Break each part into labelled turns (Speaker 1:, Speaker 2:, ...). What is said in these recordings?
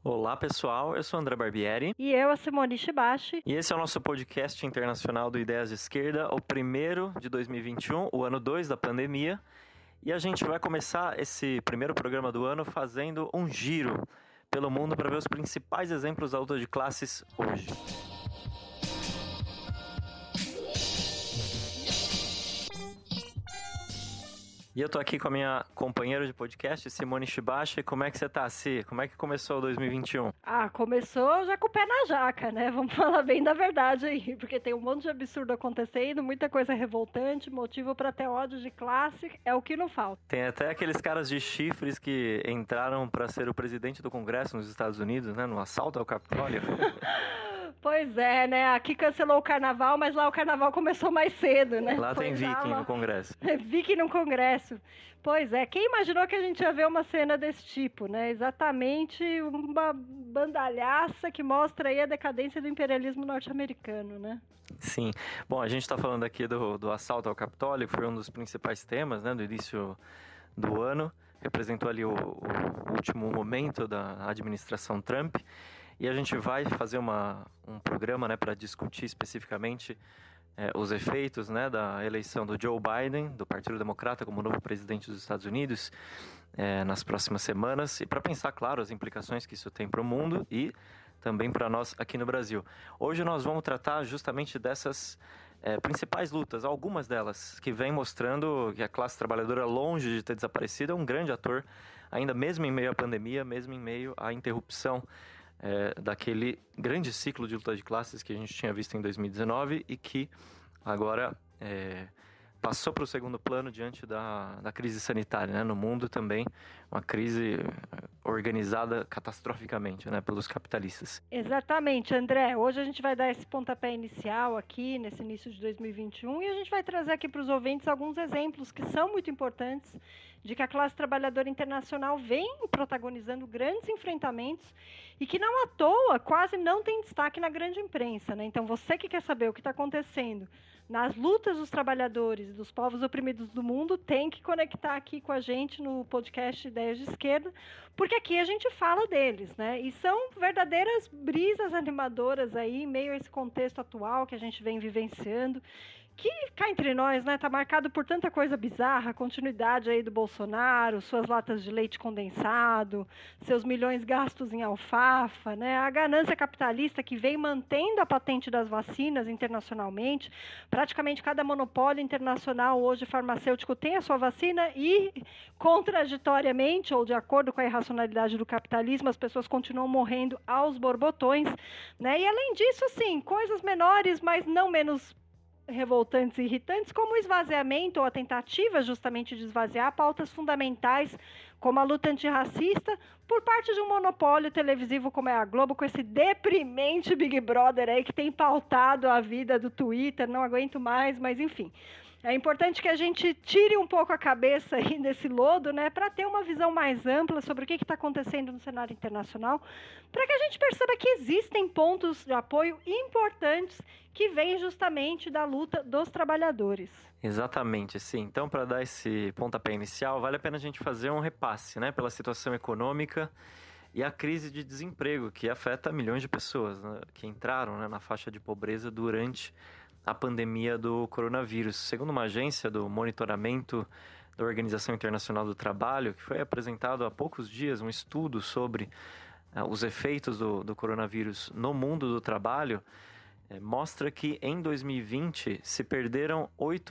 Speaker 1: Olá pessoal, eu sou o André Barbieri.
Speaker 2: E eu, a Simone Shibashi.
Speaker 1: E esse é o nosso podcast internacional do Ideias de Esquerda, o primeiro de 2021, o ano 2 da pandemia. E a gente vai começar esse primeiro programa do ano fazendo um giro pelo mundo para ver os principais exemplos da luta de classes hoje. E eu tô aqui com a minha companheira de podcast, Simone Shibashi. Como é que você tá, Si? Como é que começou o 2021?
Speaker 2: Começou já com o pé na jaca, né? Vamos falar bem da verdade aí, porque tem um monte de absurdo acontecendo, muita coisa revoltante, motivo pra ter ódio de classe, é o que não falta.
Speaker 1: Tem até aqueles caras de chifres que entraram pra ser o presidente do Congresso nos Estados Unidos, né? No assalto ao Capitólio.
Speaker 2: Pois é, né? Aqui cancelou o carnaval, mas lá o carnaval começou mais cedo, né?
Speaker 1: Lá tem viking no Congresso.
Speaker 2: Viking no Congresso. Pois é, quem imaginou que a gente ia ver uma cena desse tipo, né? Exatamente uma bandalhaça que mostra aí a decadência do imperialismo norte-americano, né?
Speaker 1: Sim. Bom, a gente tá falando aqui do assalto ao Capitólio, que foi um dos principais temas, né? Do início do ano. Representou ali o último momento da administração Trump. E a gente vai fazer um programa, né, para discutir especificamente os efeitos, né, da eleição do Joe Biden, do Partido Democrata, como novo presidente dos Estados Unidos, nas próximas semanas. E para pensar, claro, as implicações que isso tem para o mundo e também para nós aqui no Brasil. Hoje nós vamos tratar justamente dessas principais lutas, algumas delas, que vêm mostrando que a classe trabalhadora, longe de ter desaparecido, é um grande ator, ainda mesmo em meio à pandemia, mesmo em meio à interrupção daquele grande ciclo de luta de classes que a gente tinha visto em 2019 e que agora passou para o segundo plano diante da crise sanitária, né? No mundo também, uma crise organizada catastroficamente, né, pelos capitalistas.
Speaker 2: Exatamente, André. Hoje a gente vai dar esse pontapé inicial aqui, nesse início de 2021, e a gente vai trazer aqui para os ouvintes alguns exemplos que são muito importantes de que a classe trabalhadora internacional vem protagonizando grandes enfrentamentos e que não à toa quase não tem destaque na grande imprensa, né? Então você que quer saber o que está acontecendo nas lutas dos trabalhadores e dos povos oprimidos do mundo tem que conectar aqui com a gente no podcast Ideias de Esquerda, porque aqui a gente fala deles, né? E são verdadeiras brisas animadoras aí, em meio a esse contexto atual que a gente vem vivenciando, que cá entre nós, né, tá marcado por tanta coisa bizarra, continuidade aí do Bolsonaro, suas latas de leite condensado, seus milhões gastos em alfafa, né, a ganância capitalista que vem mantendo a patente das vacinas internacionalmente. Praticamente cada monopólio internacional hoje farmacêutico tem a sua vacina e, contraditoriamente, ou de acordo com a irracionalidade do capitalismo, as pessoas continuam morrendo aos borbotões, né, e além disso, assim, coisas menores, mas não menos revoltantes e irritantes, como o esvaziamento ou a tentativa justamente de esvaziar pautas fundamentais, como a luta antirracista, por parte de um monopólio televisivo como é a Globo, com esse deprimente Big Brother aí que tem pautado a vida do Twitter, não aguento mais, mas enfim. É importante que a gente tire um pouco a cabeça aí desse lodo, né, para ter uma visão mais ampla sobre o que está acontecendo no cenário internacional, para que a gente perceba que existem pontos de apoio importantes que vêm justamente da luta dos trabalhadores.
Speaker 1: Exatamente, sim. Então, para dar esse pontapé inicial, vale a pena a gente fazer um repasse, né, pela situação econômica e a crise de desemprego que afeta milhões de pessoas, né, que entraram, né, na faixa de pobreza durante a pandemia do coronavírus. Segundo uma agência do monitoramento da Organização Internacional do Trabalho, que foi apresentado há poucos dias um estudo sobre os efeitos do coronavírus no mundo do trabalho, mostra que em 2020 se perderam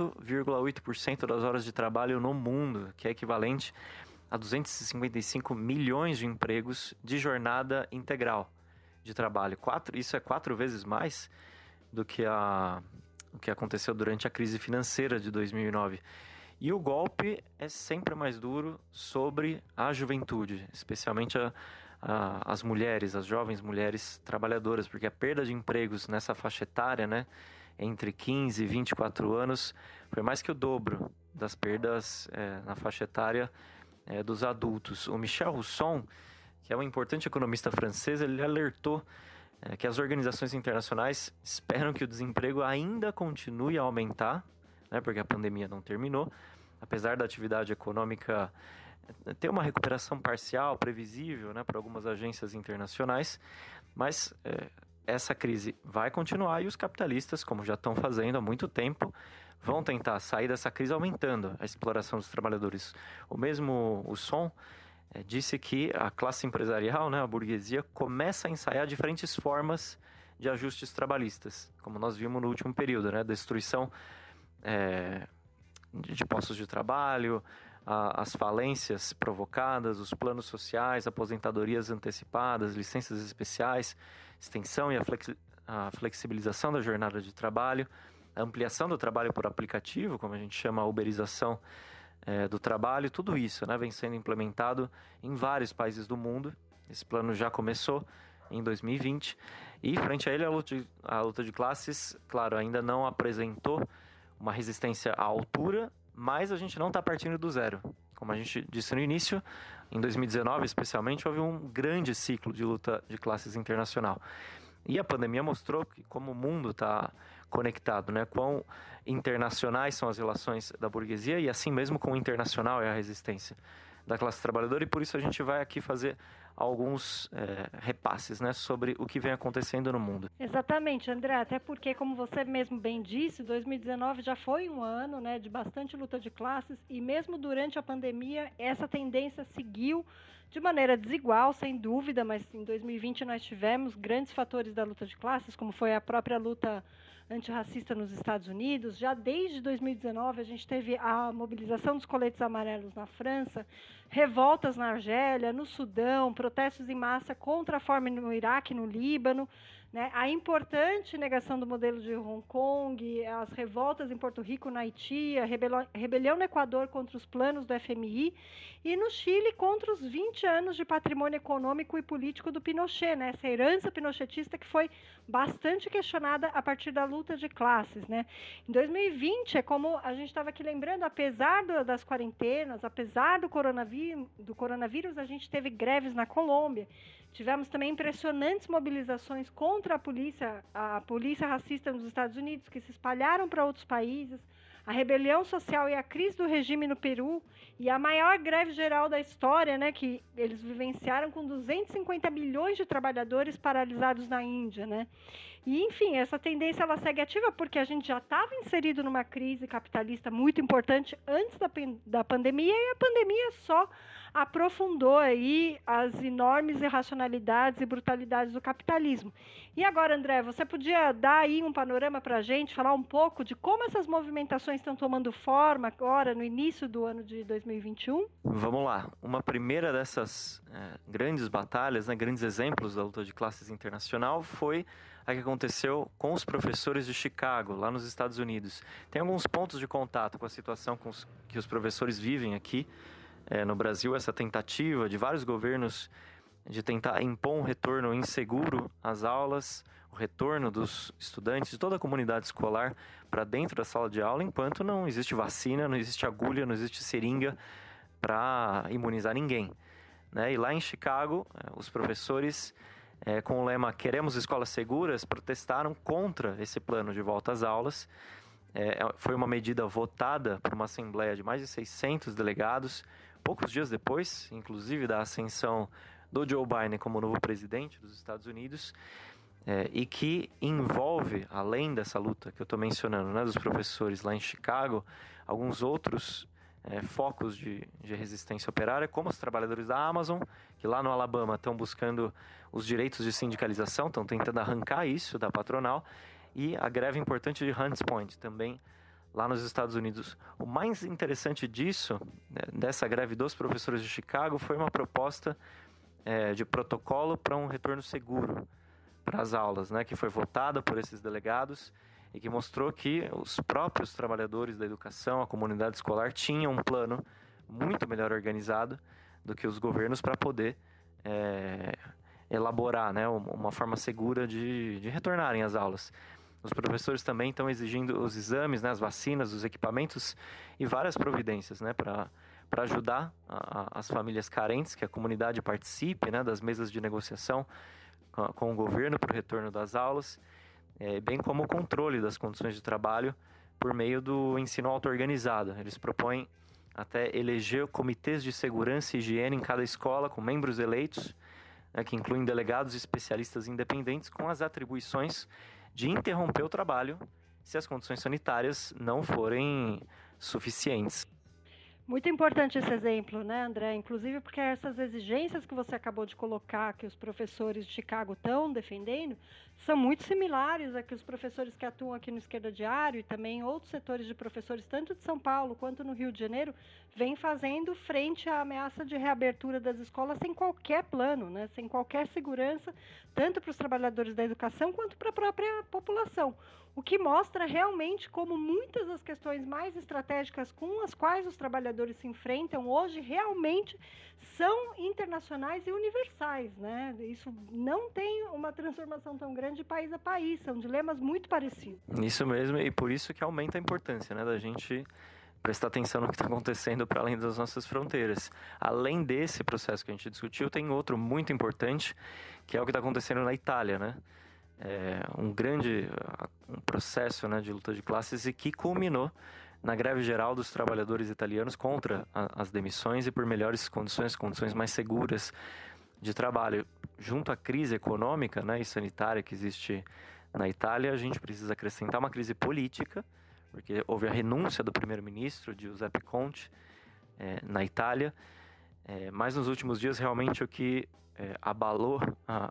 Speaker 1: 8,8% das horas de trabalho no mundo, que é equivalente a 255 milhões de empregos de jornada integral de trabalho. Isso é 4 vezes mais do que o que aconteceu durante a crise financeira de 2009. E o golpe é sempre mais duro sobre a juventude, especialmente as mulheres, as jovens mulheres trabalhadoras, porque a perda de empregos nessa faixa etária, né, entre 15 e 24 anos, foi mais que o dobro das perdas na faixa etária dos adultos. O Michel Rousson, que é um importante economista francês, ele alertou que as organizações internacionais esperam que o desemprego ainda continue a aumentar, né, porque a pandemia não terminou, apesar da atividade econômica ter uma recuperação parcial, previsível, né, para algumas agências internacionais, mas essa crise vai continuar e os capitalistas, como já estão fazendo há muito tempo, vão tentar sair dessa crise aumentando a exploração dos trabalhadores. O Son disse que a classe empresarial, né, a burguesia, começa a ensaiar diferentes formas de ajustes trabalhistas, como nós vimos no último período, né, destruição de postos de trabalho, as falências provocadas, os planos sociais, aposentadorias antecipadas, licenças especiais, extensão e a flexibilização da jornada de trabalho, a ampliação do trabalho por aplicativo, como a gente chama a uberização do trabalho, tudo isso, né, vem sendo implementado em vários países do mundo. Esse plano já começou em 2020 e, frente a ele, a luta de classes, claro, ainda não apresentou uma resistência à altura, mas a gente não está partindo do zero. Como a gente disse no início, em 2019 especialmente, houve um grande ciclo de luta de classes internacional. E a pandemia mostrou que como o mundo está conectado, né? Quão internacionais são as relações da burguesia e assim mesmo quão internacional é a resistência da classe trabalhadora. E por isso a gente vai aqui fazer alguns repasses, né, sobre o que vem acontecendo no mundo.
Speaker 2: Exatamente, André, até porque, como você mesmo bem disse, 2019 já foi um ano, né, de bastante luta de classes e mesmo durante a pandemia essa tendência seguiu de maneira desigual, sem dúvida, mas em 2020 nós tivemos grandes fatores da luta de classes, como foi a própria luta antirracista nos Estados Unidos. Já desde 2019 a gente teve a mobilização dos coletes amarelos na França, revoltas na Argélia, no Sudão, protestos em massa contra a fome no Iraque, no Líbano, né? A importante negação do modelo de Hong Kong, as revoltas em Porto Rico, na Haiti, a rebelião no Equador contra os planos do FMI e no Chile contra os 20 anos de patrimônio econômico e político do Pinochet, né? Essa herança pinochetista que foi bastante questionada a partir da luta de classes, né? Em 2020, é como a gente estava aqui lembrando, apesar das quarentenas, apesar do coronavírus, a gente teve greves na Colômbia. Tivemos também impressionantes mobilizações contra a polícia racista nos Estados Unidos, que se espalharam para outros países, a rebelião social e a crise do regime no Peru, e a maior greve geral da história, né, que eles vivenciaram com 250 milhões de trabalhadores paralisados na Índia, né? E, enfim, essa tendência ela segue ativa porque a gente já estava inserido numa crise capitalista muito importante antes da pandemia, e a pandemia só aprofundou aí as enormes irracionalidades e brutalidades do capitalismo. E agora, André, você podia dar aí um panorama para a gente, falar um pouco de como essas movimentações estão tomando forma agora, no início do ano de 2021?
Speaker 1: Vamos lá. Uma primeira dessas grandes batalhas, né, grandes exemplos da luta de classes internacional foi a que aconteceu com os professores de Chicago, lá nos Estados Unidos. Tem alguns pontos de contato com a situação que os professores vivem aqui no Brasil, essa tentativa de vários governos de tentar impor um retorno inseguro às aulas, o retorno dos estudantes, de toda a comunidade escolar para dentro da sala de aula, enquanto não existe vacina, não existe agulha, não existe seringa para imunizar ninguém, né? E lá em Chicago, os professores, com o lema "Queremos escolas seguras", protestaram contra esse plano de volta às aulas. Foi uma medida votada por uma assembleia de mais de 600 delegados, poucos dias depois, inclusive, da ascensão do Joe Biden como novo presidente dos Estados Unidos, e que envolve, além dessa luta que eu estou mencionando, né, dos professores lá em Chicago, alguns outros focos de resistência operária, como os trabalhadores da Amazon, que lá no Alabama estão buscando os direitos de sindicalização, estão tentando arrancar isso da patronal, e a greve importante de Hunts Point, também lá nos Estados Unidos. O mais interessante disso, dessa greve dos professores de Chicago, foi uma proposta de protocolo para um retorno seguro para as aulas, né, que foi votada por esses delegados e que mostrou que os próprios trabalhadores da educação, a comunidade escolar, tinham um plano muito melhor organizado do que os governos para poder elaborar, né, uma forma segura de retornarem às aulas. Os professores também estão exigindo os exames, né, as vacinas, os equipamentos e várias providências, né, para ajudar as famílias carentes, que a comunidade participe, né, das mesas de negociação com o governo para o retorno das aulas, bem como o controle das condições de trabalho por meio do ensino auto-organizado. Eles propõem até eleger comitês de segurança e higiene em cada escola, com membros eleitos, né, que incluem delegados e especialistas independentes, com as atribuições de interromper o trabalho se as condições sanitárias não forem suficientes.
Speaker 2: Muito importante esse exemplo, né, André? Inclusive porque essas exigências que você acabou de colocar, que os professores de Chicago estão defendendo, são muito similares a que os professores que atuam aqui no Esquerda Diário e também outros setores de professores, tanto de São Paulo quanto no Rio de Janeiro, vêm fazendo frente à ameaça de reabertura das escolas sem qualquer plano, né, sem qualquer segurança, tanto para os trabalhadores da educação quanto para a própria população. O que mostra realmente como muitas das questões mais estratégicas com as quais os trabalhadores se enfrentam hoje realmente são internacionais e universais, né? Isso não tem uma transformação tão grande de país a país, são dilemas muito parecidos.
Speaker 1: Isso mesmo, e por isso que aumenta a importância, né, da gente prestar atenção no que está acontecendo para além das nossas fronteiras. Além desse processo que a gente discutiu, tem outro muito importante, que é o que está acontecendo na Itália, né? Um processo, né, de luta de classes e que culminou na greve geral dos trabalhadores italianos contra as demissões e por melhores condições mais seguras de trabalho. Junto à crise econômica, né, e sanitária que existe na Itália, a gente precisa acrescentar uma crise política, porque houve a renúncia do primeiro-ministro, Giuseppe Conte, na Itália, mas nos últimos dias realmente o que abalou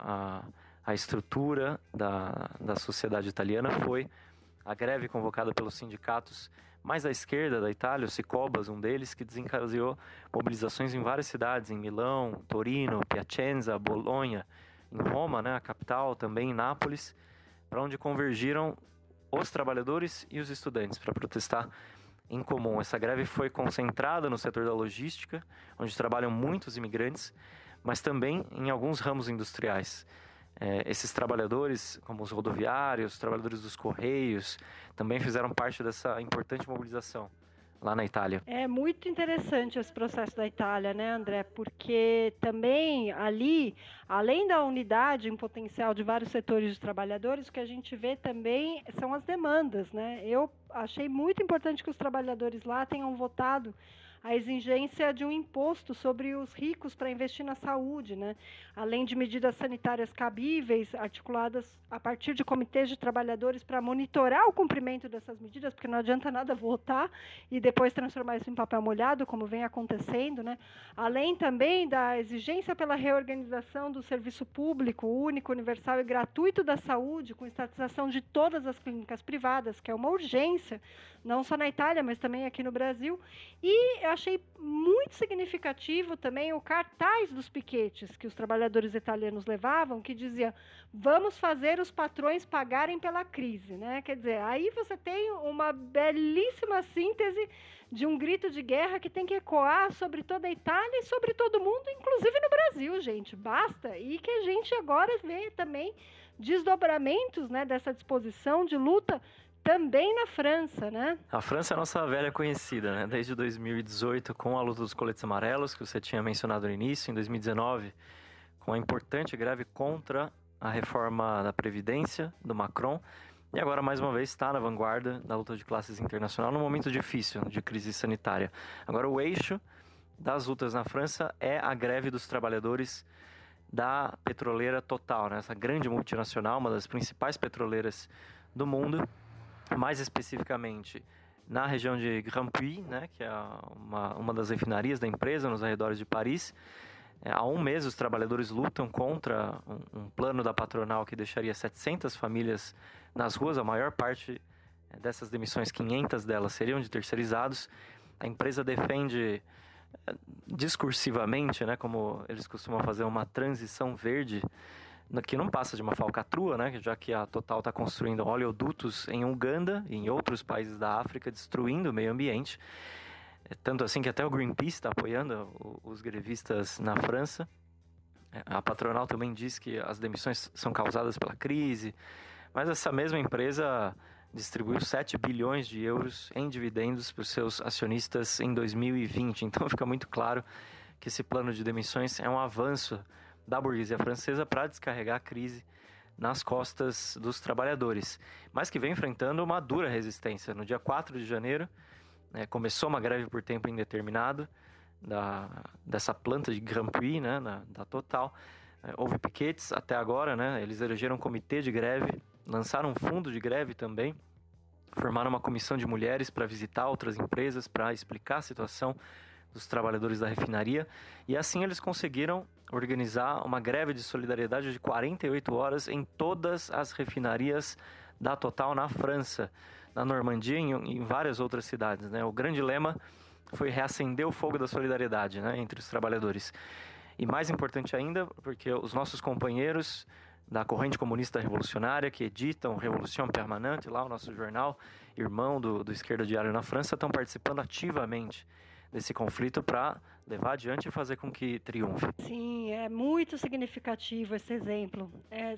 Speaker 1: a estrutura da sociedade italiana foi a greve convocada pelos sindicatos mais à esquerda da Itália, o Sicobas, um deles, que desencadeou mobilizações em várias cidades, em Milão, Torino, Piacenza, Bolonha, em Roma, né, a capital, também em Nápoles, para onde convergiram os trabalhadores e os estudantes para protestar em comum. Essa greve foi concentrada no setor da logística, onde trabalham muitos imigrantes, mas também em alguns ramos industriais. Esses trabalhadores, como os rodoviários, os trabalhadores dos correios, também fizeram parte dessa importante mobilização lá na Itália.
Speaker 2: É muito interessante esse processo da Itália, né, André? Porque também ali, além da unidade em potencial de vários setores de trabalhadores, o que a gente vê também são as demandas, né? Eu achei muito importante que os trabalhadores lá tenham votado a exigência de um imposto sobre os ricos para investir na saúde, né? Além de medidas sanitárias cabíveis, articuladas a partir de comitês de trabalhadores para monitorar o cumprimento dessas medidas, porque não adianta nada votar e depois transformar isso em papel molhado, como vem acontecendo, né? Além também da exigência pela reorganização do serviço público, único, universal e gratuito da saúde, com estatização de todas as clínicas privadas, que é uma urgência, não só na Itália, mas também aqui no Brasil. E eu achei muito significativo também o cartaz dos piquetes que os trabalhadores italianos levavam, que dizia: vamos fazer os patrões pagarem pela crise, né? Quer dizer, aí você tem uma belíssima síntese de um grito de guerra que tem que ecoar sobre toda a Itália e sobre todo o mundo, inclusive no Brasil, gente. Basta! E que a gente agora vê também desdobramentos, né, dessa disposição de luta também na França, né?
Speaker 1: A França é a nossa velha conhecida, né? Desde 2018, com a luta dos coletes amarelos, que você tinha mencionado no início, em 2019, com a importante greve contra a reforma da Previdência, do Macron, e agora, mais uma vez, está na vanguarda da luta de classes internacional, num momento difícil de crise sanitária. Agora, o eixo das lutas na França é a greve dos trabalhadores da petroleira Total, né? Essa grande multinacional, uma das principais petroleiras do mundo, mais especificamente na região de Grandpuits, né, que é uma das refinarias da empresa nos arredores de Paris. Há um mês os trabalhadores lutam contra um plano da patronal que deixaria 700 famílias nas ruas. A maior parte dessas demissões, 500 delas, seriam de terceirizados. A empresa defende discursivamente, né, como eles costumam fazer, uma transição verde, que não passa de uma falcatrua, né? Já que a Total está construindo oleodutos em Uganda e em outros países da África, destruindo o meio ambiente. Tanto assim que até o Greenpeace está apoiando os grevistas na França. A patronal também diz que as demissões são causadas pela crise, mas essa mesma empresa distribuiu 7 bilhões de euros em dividendos para os seus acionistas em 2020. Então fica muito claro que esse plano de demissões é um avanço da burguesia francesa para descarregar a crise nas costas dos trabalhadores, mas que vem enfrentando uma dura resistência. No dia 4 de janeiro, Começou uma greve por tempo indeterminado dessa planta de Grandpuits, né, da Total. Houve piquetes até agora, né? Eles elegeram um comitê de greve, lançaram um fundo de greve também, formaram uma comissão de mulheres para visitar outras empresas, para explicar a situação dos trabalhadores da refinaria, e assim eles conseguiram organizar uma greve de solidariedade de 48 horas em todas as refinarias da Total na França, na Normandia e em várias outras cidades, né? O grande lema foi reacender o fogo da solidariedade, né, entre os trabalhadores. E mais importante ainda, porque os nossos companheiros da Corrente Comunista Revolucionária, que editam Revolution Permanente, lá o nosso jornal, irmão do Esquerda Diário na França, estão participando ativamente desse conflito para levar adiante e fazer com que triunfe.
Speaker 2: Sim, é muito significativo esse exemplo.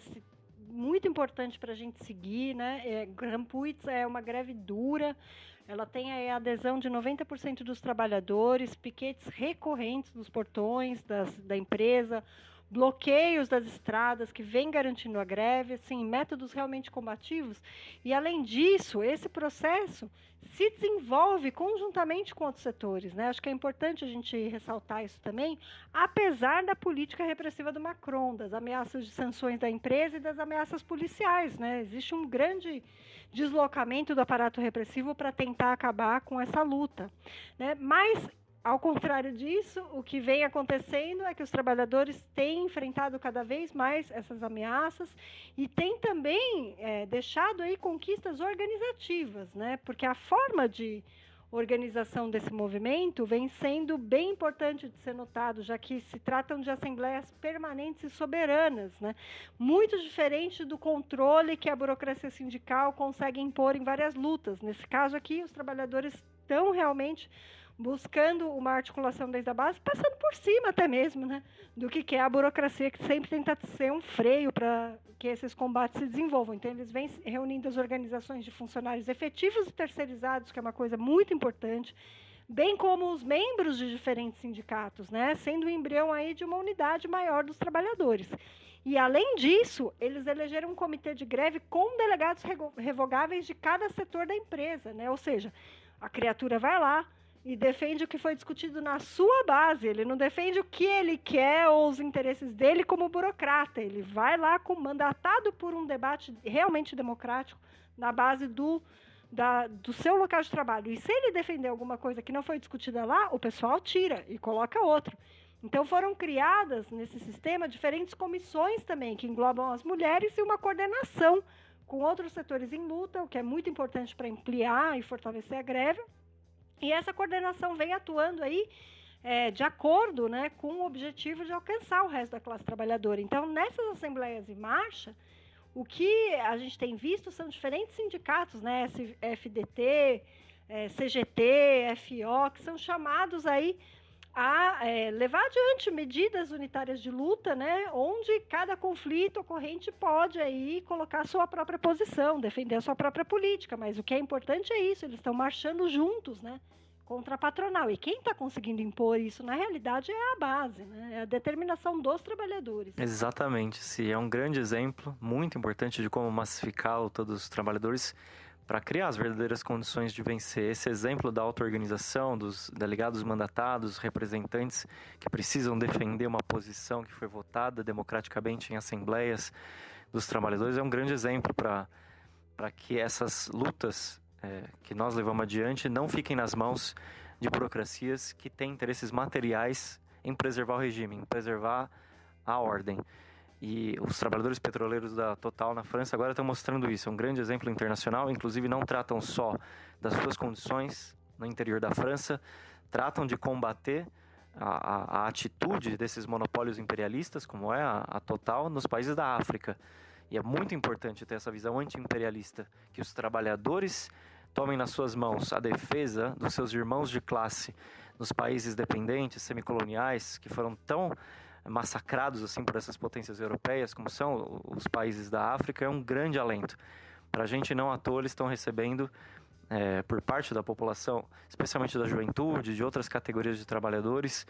Speaker 2: Muito importante para a gente seguir, né? Grandpuits é uma greve dura, ela tem a adesão de 90% dos trabalhadores, piquetes recorrentes dos portões da empresa, bloqueios das estradas que vem garantindo a greve, assim, métodos realmente combativos. E, além disso, esse processo se desenvolve conjuntamente com outros setores, né? Acho que é importante a gente ressaltar isso também, apesar da política repressiva do Macron, das ameaças de sanções da empresa e das ameaças policiais, né? Existe um grande deslocamento do aparato repressivo para tentar acabar com essa luta, né? Mas, ao contrário disso, o que vem acontecendo é que os trabalhadores têm enfrentado cada vez mais essas ameaças e têm também deixado aí conquistas organizativas, né? Porque a forma de organização desse movimento vem sendo bem importante de ser notado, já que se tratam de assembleias permanentes e soberanas, né? Muito diferente do controle que a burocracia sindical consegue impor em várias lutas. Nesse caso aqui, os trabalhadores estão realmente buscando uma articulação desde a base, passando por cima até mesmo, né, do que é a burocracia, que sempre tenta ser um freio para que esses combates se desenvolvam. Então, eles vêm reunindo as organizações de funcionários efetivos e terceirizados, que é uma coisa muito importante, bem como os membros de diferentes sindicatos, né, sendo o embrião aí de uma unidade maior dos trabalhadores. E, além disso, eles elegeram um comitê de greve com delegados revogáveis de cada setor da empresa, né, ou seja, a criatura vai lá e defende o que foi discutido na sua base. Ele não defende o que ele quer ou os interesses dele como burocrata. Ele vai lá mandatado por um debate realmente democrático na base do seu local de trabalho. E se ele defender alguma coisa que não foi discutida lá, o pessoal tira e coloca outro. Então foram criadas nesse sistema diferentes comissões também, que englobam as mulheres e uma coordenação com outros setores em luta, o que é muito importante para ampliar e fortalecer a greve. E essa coordenação vem atuando aí de acordo, né, com o objetivo de alcançar o resto da classe trabalhadora. Então, nessas assembleias em marcha, o que a gente tem visto são diferentes sindicatos, né, FDT, CGT, FO, que são chamados aí a levar adiante medidas unitárias de luta, né, onde cada conflito ocorrente pode aí colocar a sua própria posição, defender a sua própria política, mas o que é importante é isso, eles estão marchando juntos, né, contra a patronal, e quem está conseguindo impor isso, na realidade, é a base, né, é a determinação dos trabalhadores.
Speaker 1: Exatamente, sim, é um grande exemplo, muito importante de como massificar a luta dos trabalhadores para criar as verdadeiras condições de vencer. Esse exemplo da auto-organização, dos delegados mandatados, representantes que precisam defender uma posição que foi votada democraticamente em assembleias dos trabalhadores, é um grande exemplo para que essas lutas que nós levamos adiante não fiquem nas mãos de burocracias que têm interesses materiais em preservar o regime, em preservar a ordem. E os trabalhadores petroleiros da Total na França agora estão mostrando isso. É um grande exemplo internacional. Inclusive, não tratam só das suas condições no interior da França, tratam de combater a atitude desses monopólios imperialistas, como é a Total, nos países da África. E é muito importante ter essa visão anti-imperialista, que os trabalhadores tomem nas suas mãos a defesa dos seus irmãos de classe nos países dependentes, semicoloniais, que foram tão massacrados assim por essas potências europeias, como são os países da África, é um grande alento. Para a gente, não à toa, eles estão recebendo por parte da população, especialmente da juventude, de outras categorias de trabalhadores,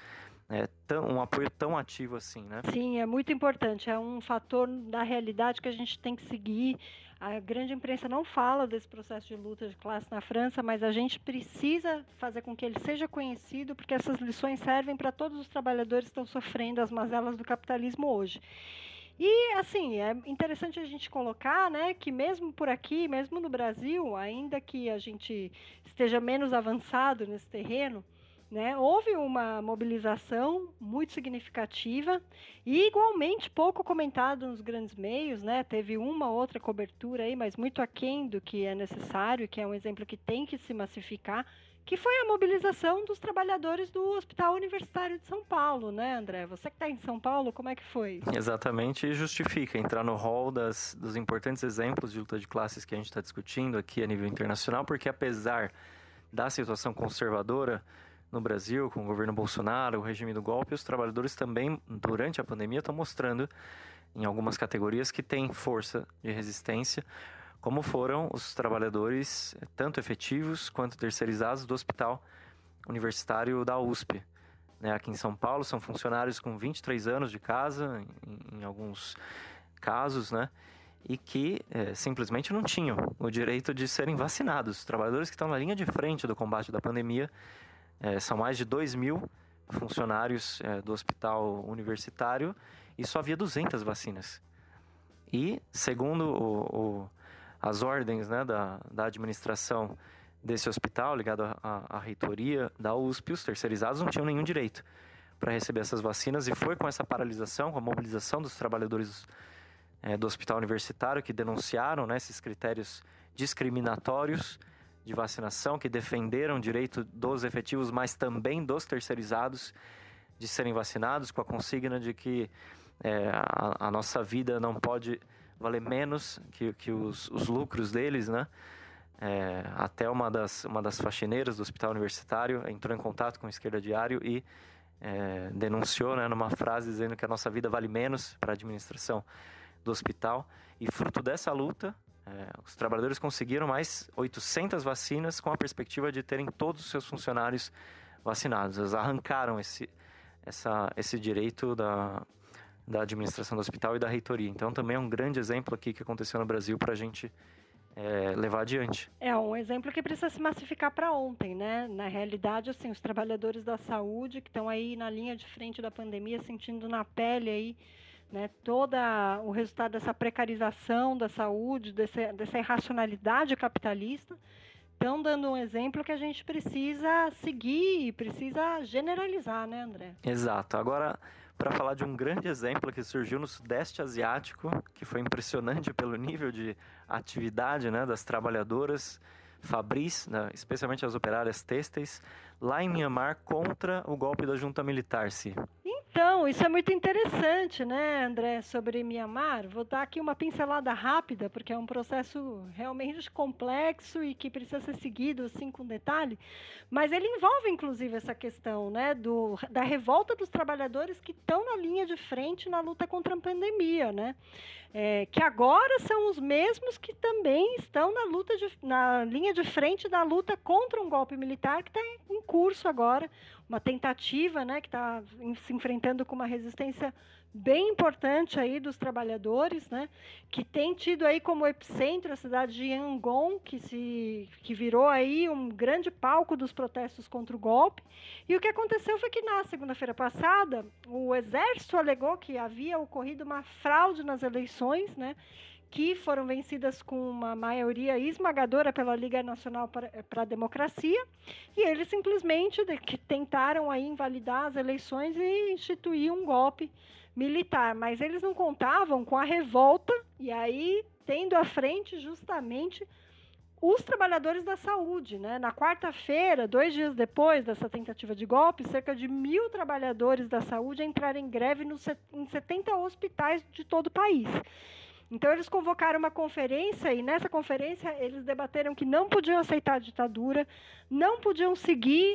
Speaker 1: um apoio tão ativo assim, né?
Speaker 2: Sim, é muito importante. É um fator da realidade que a gente tem que seguir. A grande imprensa não fala desse processo de luta de classe na França, mas a gente precisa fazer com que ele seja conhecido, porque essas lições servem para todos os trabalhadores que estão sofrendo as mazelas do capitalismo hoje. E, assim, é interessante a gente colocar, né, que mesmo por aqui, mesmo no Brasil, ainda que a gente esteja menos avançado nesse terreno, né, houve uma mobilização muito significativa e igualmente pouco comentada nos grandes meios, né, teve uma outra cobertura aí, mas muito aquém do que é necessário, que é um exemplo que tem que se massificar, que foi a mobilização dos trabalhadores do Hospital Universitário de São Paulo, né, André? Você que está em São Paulo, como é que foi?
Speaker 1: Exatamente, e justifica entrar no rol dos importantes exemplos de luta de classes que a gente está discutindo aqui a nível internacional, porque apesar da situação conservadora no Brasil, com o governo Bolsonaro, o regime do golpe, os trabalhadores também, durante a pandemia, estão mostrando, em algumas categorias, que têm força de resistência, como foram os trabalhadores, tanto efetivos quanto terceirizados, do Hospital Universitário da USP. Aqui em São Paulo, são funcionários com 23 anos de casa, em alguns casos, né? E que simplesmente não tinham o direito de serem vacinados. Os trabalhadores que estão na linha de frente do combate da pandemia, são mais de 2.000 funcionários do hospital universitário e só havia 200 vacinas. E, segundo as ordens, né, da administração desse hospital, ligado à reitoria da USP, os terceirizados não tinham nenhum direito para receber essas vacinas, e foi com essa paralisação, com a mobilização dos trabalhadores do hospital universitário que denunciaram, né, esses critérios discriminatórios de vacinação, que defenderam o direito dos efetivos, mas também dos terceirizados de serem vacinados, com a consigna de que a nossa vida não pode valer menos que os lucros deles, né? Até uma das faxineiras do hospital universitário entrou em contato com o Esquerda Diário e denunciou, né, numa frase dizendo que a nossa vida vale menos para a administração do hospital. E fruto dessa luta, os trabalhadores conseguiram mais 800 vacinas com a perspectiva de terem todos os seus funcionários vacinados. Eles arrancaram esse direito da administração do hospital e da reitoria. Então, também é um grande exemplo aqui que aconteceu no Brasil para a gente levar adiante.
Speaker 2: É um exemplo que precisa se massificar para ontem, né? Na realidade, assim, os trabalhadores da saúde que estão aí na linha de frente da pandemia, sentindo na pele aí, né, todo o resultado dessa precarização da saúde, dessa irracionalidade capitalista, estão dando um exemplo que a gente precisa seguir e precisa generalizar, né, André?
Speaker 1: Exato. Agora, para falar de um grande exemplo que surgiu no Sudeste Asiático, que foi impressionante pelo nível de atividade, né, das trabalhadoras fabris, né, especialmente as operárias têxteis, lá em Myanmar, contra o golpe da junta militar, Si.
Speaker 2: Então, isso é muito interessante, né, André, sobre Myanmar. Vou dar aqui uma pincelada rápida, porque é um processo realmente complexo e que precisa ser seguido assim com detalhe, mas ele envolve, inclusive, essa questão, né, da revolta dos trabalhadores que estão na linha de frente na luta contra a pandemia, né? Que agora são os mesmos que também estão na linha de frente da luta contra um golpe militar que está em curso agora, uma tentativa, né, que está se enfrentando com uma resistência bem importante aí dos trabalhadores, né, que tem tido aí como epicentro a cidade de Yangon, que virou aí um grande palco dos protestos contra o golpe. E o que aconteceu foi que na segunda-feira passada, o exército alegou que havia ocorrido uma fraude nas eleições, né, que foram vencidas com uma maioria esmagadora pela Liga Nacional para a Democracia, e eles simplesmente tentaram aí invalidar as eleições e instituir um golpe militar, mas eles não contavam com a revolta, e aí tendo à frente justamente os trabalhadores da saúde, né? Na quarta-feira, 2 dias depois dessa tentativa de golpe, cerca de 1.000 trabalhadores da saúde entraram em greve em 70 hospitais de todo o país. Então, eles convocaram uma conferência e, nessa conferência, eles debateram que não podiam aceitar a ditadura, não podiam seguir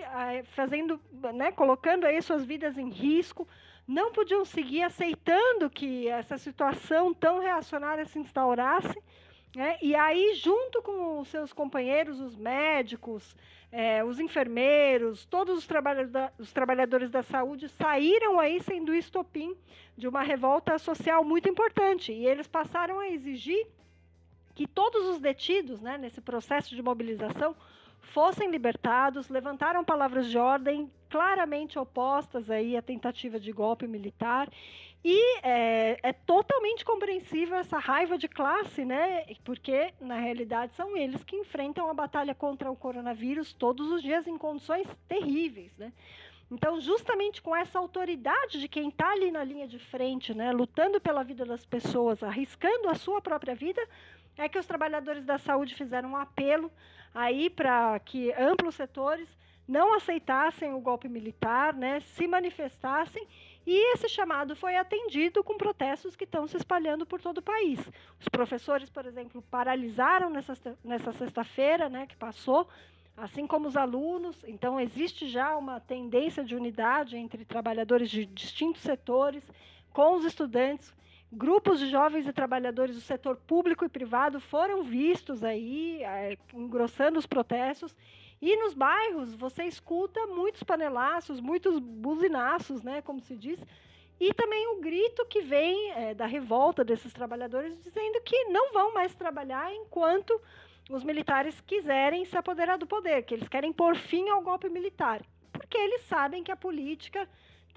Speaker 2: colocando aí suas vidas em risco, não podiam seguir aceitando que essa situação tão reacionária se instaurasse. E aí, junto com os seus companheiros, os médicos, os enfermeiros, todos os trabalhadores da saúde saíram aí sendo o estopim de uma revolta social muito importante. E eles passaram a exigir que todos os detidos, né, nesse processo de mobilização fossem libertados, levantaram palavras de ordem claramente opostas aí à tentativa de golpe militar. E é totalmente compreensível essa raiva de classe, né? Porque, na realidade, são eles que enfrentam a batalha contra o coronavírus todos os dias em condições terríveis, né? Então, justamente com essa autoridade de quem está ali na linha de frente, né, lutando pela vida das pessoas, arriscando a sua própria vida, é que os trabalhadores da saúde fizeram um apelo aí para que amplos setores não aceitassem o golpe militar, né, se manifestassem, e esse chamado foi atendido com protestos que estão se espalhando por todo o país. Os professores, por exemplo, paralisaram nessa sexta-feira, né, que passou, assim como os alunos. Então, existe já uma tendência de unidade entre trabalhadores de distintos setores, com os estudantes. Grupos de jovens e trabalhadores do setor público e privado foram vistos aí, engrossando os protestos. E nos bairros você escuta muitos panelaços, muitos buzinaços, né, como se diz, e também o grito que vem da revolta desses trabalhadores, dizendo que não vão mais trabalhar enquanto os militares quiserem se apoderar do poder, que eles querem pôr fim ao golpe militar, porque eles sabem que a política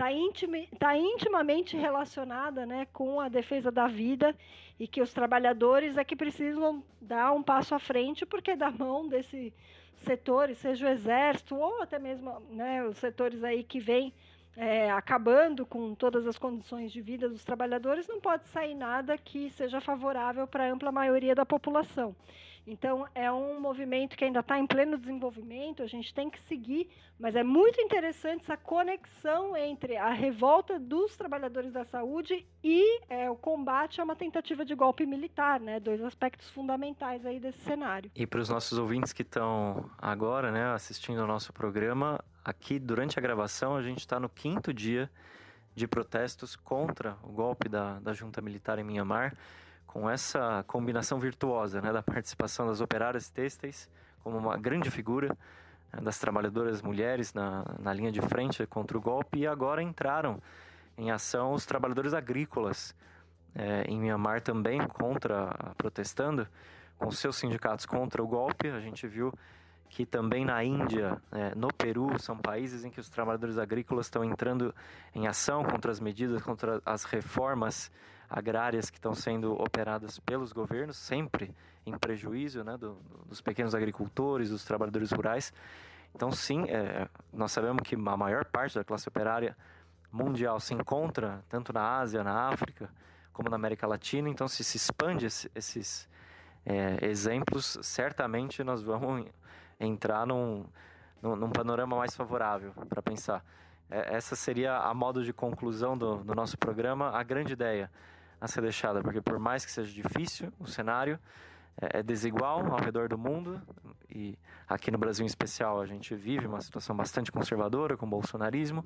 Speaker 2: está intimamente relacionada, né, com a defesa da vida, e que os trabalhadores é que precisam dar um passo à frente, porque da mão desses setores, seja o exército ou até mesmo, né, os setores aí que vêm acabando com todas as condições de vida dos trabalhadores, não pode sair nada que seja favorável para a ampla maioria da população. Então, é um movimento que ainda está em pleno desenvolvimento, a gente tem que seguir, mas é muito interessante essa conexão entre a revolta dos trabalhadores da saúde e o combate a uma tentativa de golpe militar, né? 2 aspectos fundamentais aí desse cenário.
Speaker 1: E para os nossos ouvintes que estão agora, né, assistindo ao nosso programa, aqui durante a gravação a gente está no 5º dia de protestos contra o golpe da junta militar em Myanmar, com essa combinação virtuosa, né, da participação das operárias têxteis como uma grande figura, das trabalhadoras mulheres na linha de frente contra o golpe, e agora entraram em ação os trabalhadores agrícolas em Myanmar também protestando com seus sindicatos contra o golpe. A gente viu que também na Índia, no Peru, são países em que os trabalhadores agrícolas estão entrando em ação contra as medidas, contra as reformas agrárias que estão sendo operadas pelos governos, sempre em prejuízo, né, dos pequenos agricultores, dos trabalhadores rurais. Então, sim, nós sabemos que a maior parte da classe operária mundial se encontra tanto na Ásia, na África, como na América Latina. Então, se expande esses exemplos, certamente nós vamos entrar num panorama mais favorável para pensar. Essa seria a modo de conclusão do nosso programa, a grande ideia a ser deixada, porque por mais que seja difícil, o cenário é desigual ao redor do mundo, e aqui no Brasil em especial a gente vive uma situação bastante conservadora com o bolsonarismo,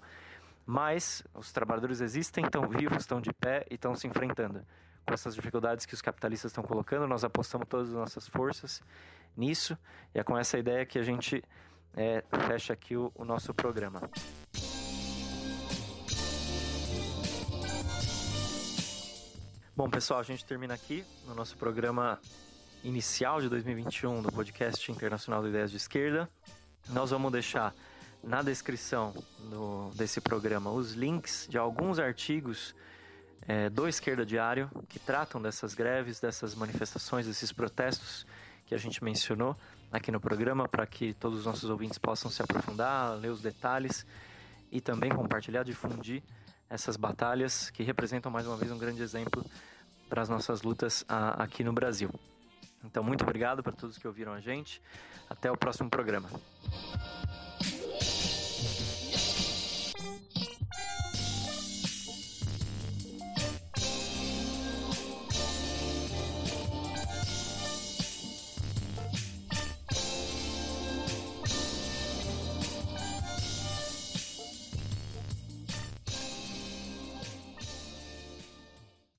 Speaker 1: mas os trabalhadores existem, estão vivos, estão de pé e estão se enfrentando com essas dificuldades que os capitalistas estão colocando. Nós apostamos todas as nossas forças nisso, e é com essa ideia que a gente fecha aqui o nosso programa. Bom, pessoal, a gente termina aqui no nosso programa inicial de 2021 do podcast Internacional de Ideias de Esquerda. Nós vamos deixar na descrição desse programa os links de alguns artigos do Esquerda Diário que tratam dessas greves, dessas manifestações, desses protestos que a gente mencionou aqui no programa, para que todos os nossos ouvintes possam se aprofundar, ler os detalhes e também compartilhar, difundir essas batalhas que representam mais uma vez um grande exemplo para as nossas lutas aqui no Brasil. Então, muito obrigado para todos que ouviram a gente. Até o próximo programa.